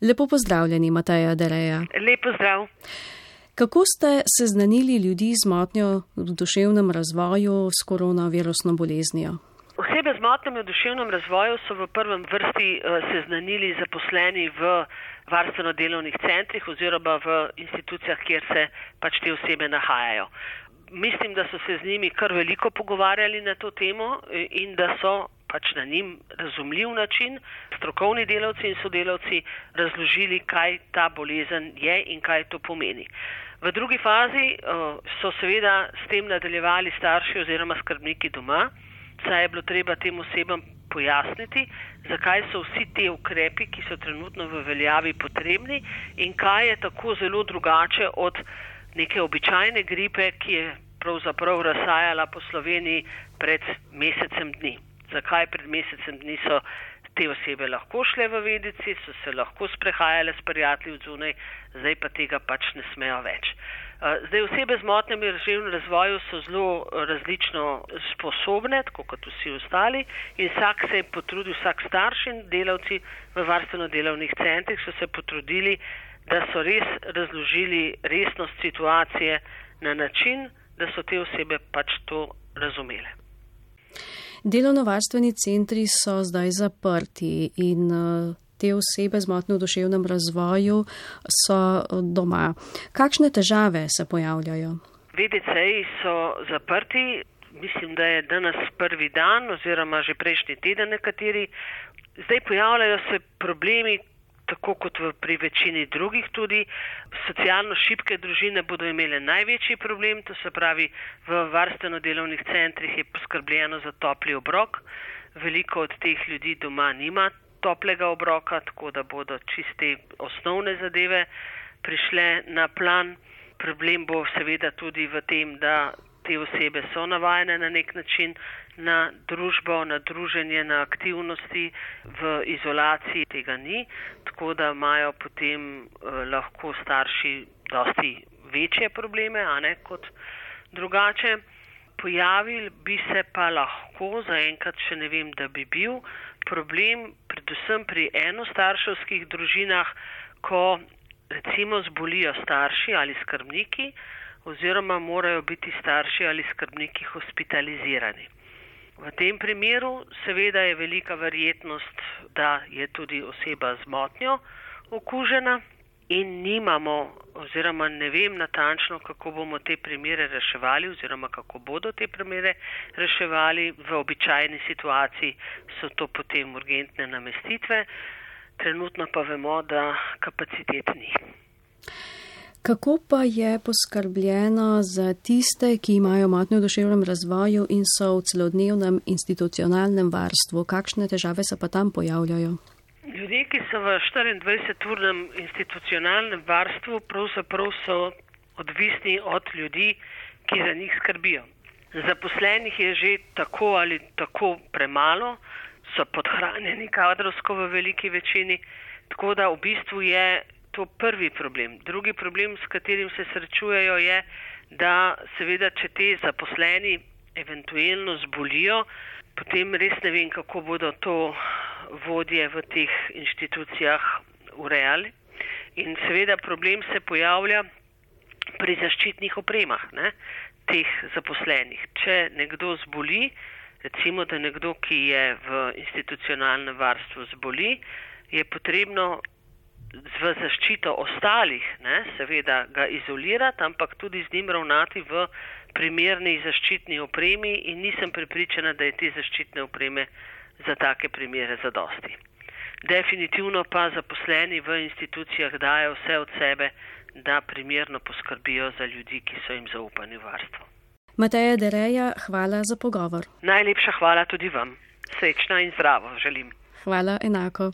Lepo pozdravljeni, Mateja Dereja. Lep pozdrav. Kako ste seznanili ljudi z motnjo v duševnem razvoju s koronavirusno boleznijo? Osebe z motnjami v duševnem razvoju so v prvem vrsti seznanili zaposleni v varstveno-delovnih centrih oziroma v institucijah, kjer se pač te osebe nahajajo. Mislim, da so se z njimi kar veliko pogovarjali na to temo in da so pač na njim razumljiv način strokovni delavci in sodelavci razložili, kaj ta bolezen je in kaj to pomeni. V drugi fazi so seveda s tem nadaljevali starši oziroma skrbniki doma, saj je bilo treba tem osebam pojasniti, zakaj so vsi te ukrepi, ki so trenutno v veljavi, potrebni in kaj je tako zelo drugače od neke običajne gripe, ki je pravzaprav razsajala po Sloveniji pred mesecem dni. Zakaj pred mesecem dni so te osebe lahko šle v Vedici, so se lahko sprehajale s prijatelji od zunaj, zdaj pa tega pač ne smejo več. Zdaj osebe z motnjami v duševnem razvoju so zelo različno sposobne, tako kot vsi ostali, in vsak se je potrudil, vsak starš in delavci v varstveno-delovnih centrih so se potrudili, da so res razložili resnost situacije na način, da so te osebe pač to razumele. Delovno-varstveni centri so zdaj zaprti in te osebe z motnjo v duševnem razvoju so doma. Kakšne težave se pojavljajo? VDC-ji so zaprti, mislim, da je danes prvi dan oziroma že prejšnji teden nekateri. Zdaj pojavljajo se problemi, tako kot pri večini drugih tudi. Socialno šibke družine bodo imele največji problem, to se pravi v varstveno-delovnih centrih je poskrbljeno za topli obrok. Veliko od teh ljudi doma nima toplega obroka, tako da bodo čiste osnovne zadeve prišle na plan. Problem bo seveda tudi v tem, da te osebe so navajene na nek način na družbo, na druženje, na aktivnosti, v izolaciji tega ni, tako da imajo potem lahko starši dosti večje probleme, a ne kot drugače. Pojavil bi se pa lahko, zaenkrat še ne vem, da bi bil problem predvsem pri enostarševskih družinah, ko recimo zbolijo starši ali skrbniki oziroma morajo biti starši ali skrbniki hospitalizirani. V tem primeru seveda je velika verjetnost, da je tudi oseba z motnjo okužena in nimamo oziroma ne vem natančno, kako bomo te primere reševali oziroma kako bodo te primere reševali. V običajni situaciji so to potem urgentne namestitve, trenutno pa vemo, da kapacitet ni. Kako pa je poskrbljeno za tiste, ki imajo motnjo v duševnem razvoju in so v celodnevnem institucionalnem varstvu? Kakšne težave se pa tam pojavljajo? Ljudje, ki so v 24-urnem institucionalnem varstvu, pravzaprav so odvisni od ljudi, ki za njih skrbijo. Zaposlenih je že tako ali tako premalo, so podhranjeni kadrovsko v veliki večini, tako da v bistvu je to prvi problem. Drugi problem, s katerim se srečujejo, je, da seveda, če te zaposleni eventualno zbolijo, potem res ne vem, kako bodo to vodje v teh inštitucijah urejali. In seveda problem se pojavlja pri zaščitnih opremah, teh zaposlenih. Če nekdo zboli, recimo, da nekdo, ki je v institucionalnem varstvu zboli, je potrebno v zaščito ostalih, seveda ga izolirati, ampak tudi z njim ravnati v primerni zaščitni opremi in nisem prepričana, da je te zaščitne opreme za take primere zadosti. Definitivno pa zaposleni v institucijah dajo vse od sebe, da primerno poskrbijo za ljudi, ki so jim zaupani v varstvo. Mateja Dereja, hvala za pogovor. Najlepša hvala tudi vam. Srečno in zdravo želim. Hvala enako.